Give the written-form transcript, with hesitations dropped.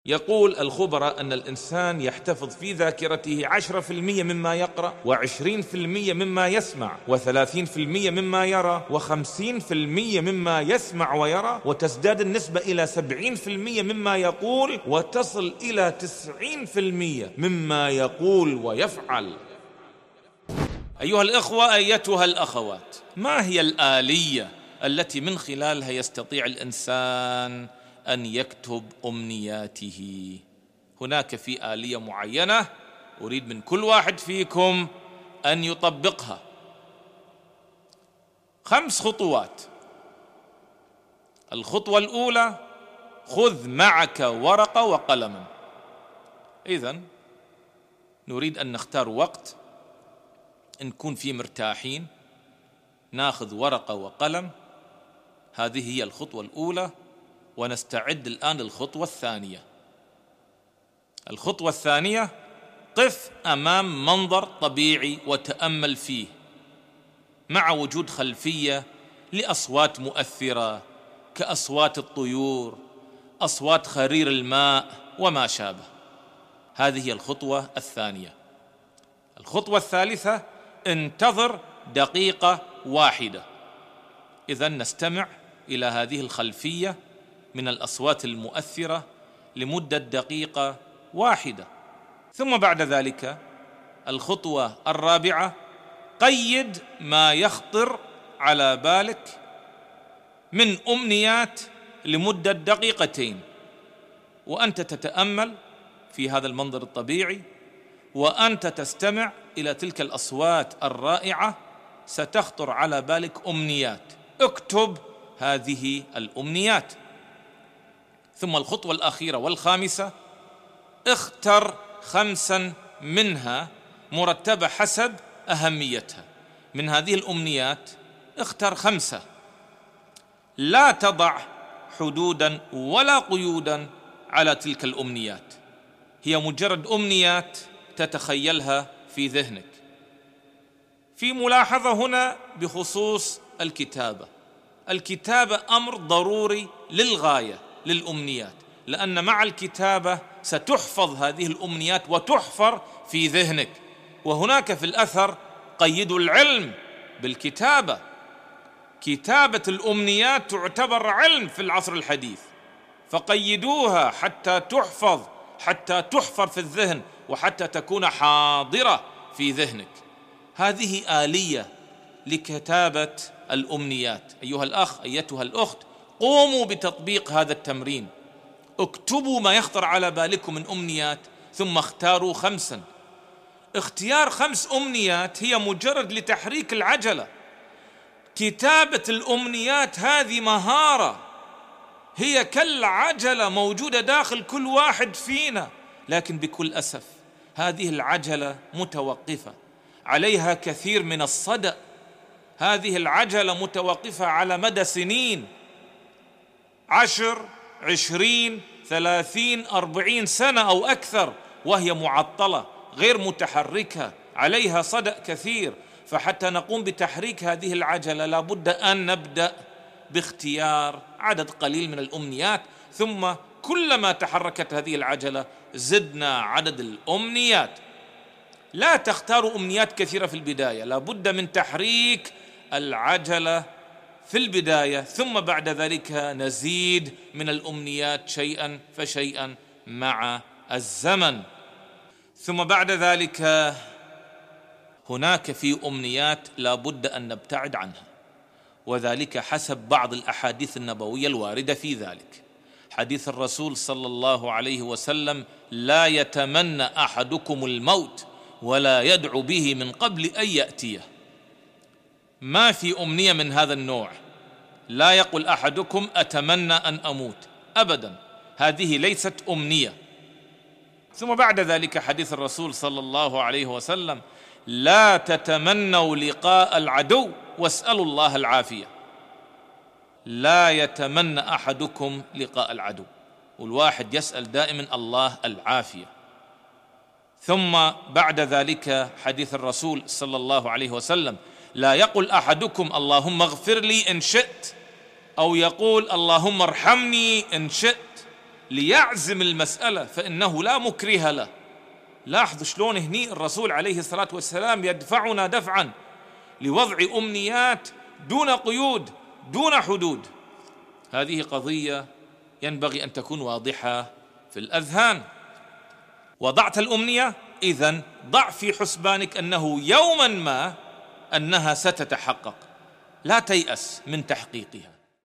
يقول الخبراء أن الإنسان يحتفظ في ذاكرته 10% مما يقرأ، و20% مما يسمع، و30% مما يرى، و50% مما يسمع ويرى، وتزداد النسبة إلى 70% مما يقول، وتصل إلى 90% مما يقول ويفعل. أيها الإخوة، أيتها الأخوات، ما هي الآلية التي من خلالها يستطيع الإنسان أن يكتب أمنياته؟ هناك في آلية معينة أريد من كل واحد فيكم أن يطبقها. 5 خطوات. الخطوة الأولى: خذ معك ورقة وقلما. إذن نريد أن نختار وقت نكون فيه مرتاحين، ناخذ ورقة وقلم. هذه هي الخطوة الأولى، ونستعد الآن للخطوة الثانية. الخطوة الثانية: قف أمام منظر طبيعي وتأمل فيه، مع وجود خلفية لأصوات مؤثرة كأصوات الطيور، أصوات خرير الماء وما شابه. هذه هي الخطوة الثانية. الخطوة الثالثة: انتظر دقيقة واحدة. إذن نستمع إلى هذه الخلفية من الأصوات المؤثرة لمدة دقيقة واحدة. ثم بعد ذلك الخطوة الرابعة: قيد ما يخطر على بالك من أمنيات لمدة 2 دقيقة، وأنت تتأمل في هذا المنظر الطبيعي، وأنت تستمع إلى تلك الأصوات الرائعة، ستخطر على بالك أمنيات. اكتب هذه الأمنيات. ثم الخطوة الأخيرة والخامسة: اختر 5 منها مرتبة حسب أهميتها. من هذه الأمنيات اختر 5. لا تضع حدودا ولا قيودا على تلك الأمنيات، هي مجرد أمنيات تتخيلها في ذهنك. في ملاحظة هنا بخصوص الكتابة. الكتابة أمر ضروري للغاية للأمنيات، لأن مع الكتابة ستحفظ هذه الأمنيات وتحفر في ذهنك. وهناك في الأثر: قيدوا العلم بالكتابة. كتابة الأمنيات تعتبر علم في العصر الحديث، فقيدوها حتى تحفظ، حتى تحفر في الذهن، وحتى تكون حاضرة في ذهنك. هذه آلية لكتابة الأمنيات. أيها الأخ، أيتها الأخت، قوموا بتطبيق هذا التمرين. اكتبوا ما يخطر على بالكم من أمنيات، ثم اختاروا 5. اختيار 5 أمنيات هي مجرد لتحريك العجلة. كتابة الأمنيات هذه مهارة، هي كالعجلة موجودة داخل كل واحد فينا، لكن بكل أسف هذه العجلة متوقفة، عليها كثير من الصدأ. هذه العجلة متوقفة على مدى سنين، 10 20 30 40 سنة أو أكثر، وهي معطلة غير متحركة، عليها صدأ كثير. فحتى نقوم بتحريك هذه العجلة لابد أن نبدأ باختيار عدد قليل من الأمنيات، ثم كلما تحركت هذه العجلة زدنا عدد الأمنيات. لا تختاروا أمنيات كثيرة في البداية، لابد من تحريك العجلة في البداية، ثم بعد ذلك نزيد من الأمنيات شيئا فشيئا مع الزمن. ثم بعد ذلك هناك في أمنيات لابد أن نبتعد عنها، وذلك حسب بعض الأحاديث النبوية الواردة في ذلك. حديث الرسول صلى الله عليه وسلم: لا يتمنى أحدكم الموت ولا يدعو به من قبل أن يأتيه. ما في أمنية من هذا النوع. لا يقول أحدكم أتمنى أن أموت، أبدا، هذه ليست أمنية. ثم بعد ذلك حديث الرسول صلى الله عليه وسلم: لا تتمنوا لقاء العدو واسألوا الله العافية. لا يتمنى أحدكم لقاء العدو، والواحد يسأل دائما الله العافية. ثم بعد ذلك حديث الرسول صلى الله عليه وسلم: لا يقول أحدكم اللهم اغفر لي إن شئت، أو يقول اللهم ارحمني إن شئت، ليعزم المسألة فإنه لا مكره له. لاحظوا شلون هني الرسول عليه الصلاة والسلام يدفعنا دفعا لوضع أمنيات دون قيود دون حدود. هذه قضية ينبغي أن تكون واضحة في الأذهان. وضعت الأمنية، إذن ضع في حسبانك أنه يوما ما أنها ستتحقق، لا تيأس من تحقيقها.